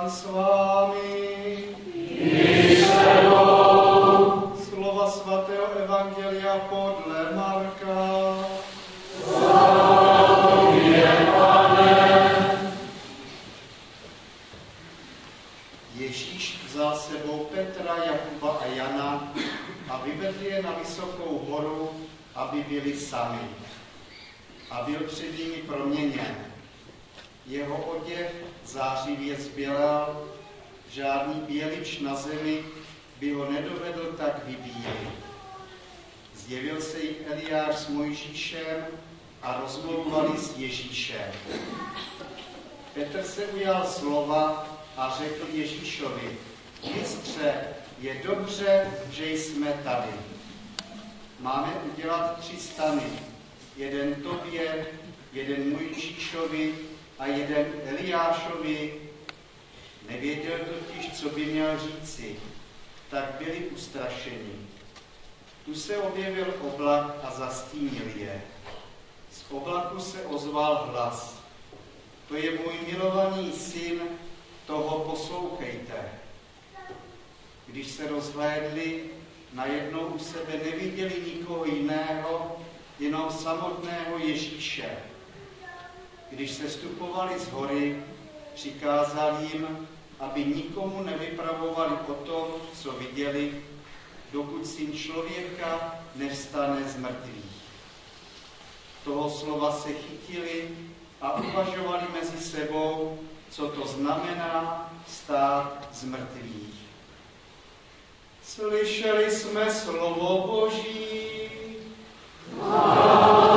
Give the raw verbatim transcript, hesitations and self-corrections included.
Pán s vámi. Slova svatého evangelia podle Marka. Ježíš vzal sebou Petra, Jakuba a Jana a vyvedl je na vysokou horu, aby byli sami. A byl před nimi proměněn. Jeho oděv zářivě zbělal, žádný bělič na zemi by ho nedovedl tak vybíjet. Zjevil se jim Eliáš s Mojžíšem a rozmlouvali s Ježíšem. Petr se ujal slova a řekl Ježíšovi: Mistře, je dobře, že jsme tady. Máme udělat tři stany. Jeden tobě, jeden Mojžíšovi a jeden Eliášovi. Nevěděl totiž, co by měl říci, tak byli ustrašeni. Tu se objevil oblak a zastínil je. Z oblaku se ozval hlas: To je můj milovaný syn, toho poslouchejte. Když se rozhlédli, najednou u sebe neviděli nikoho jiného, jenom samotného Ježíše. Když se stupovali z hory, přikázal jim, aby nikomu nevypravovali o tom, co viděli, dokud syn člověka nevstane z mrtvých. Toho slova se chytili a uvažovali mezi sebou, co to znamená vstát z mrtvých. Slyšeli jsme slovo Boží.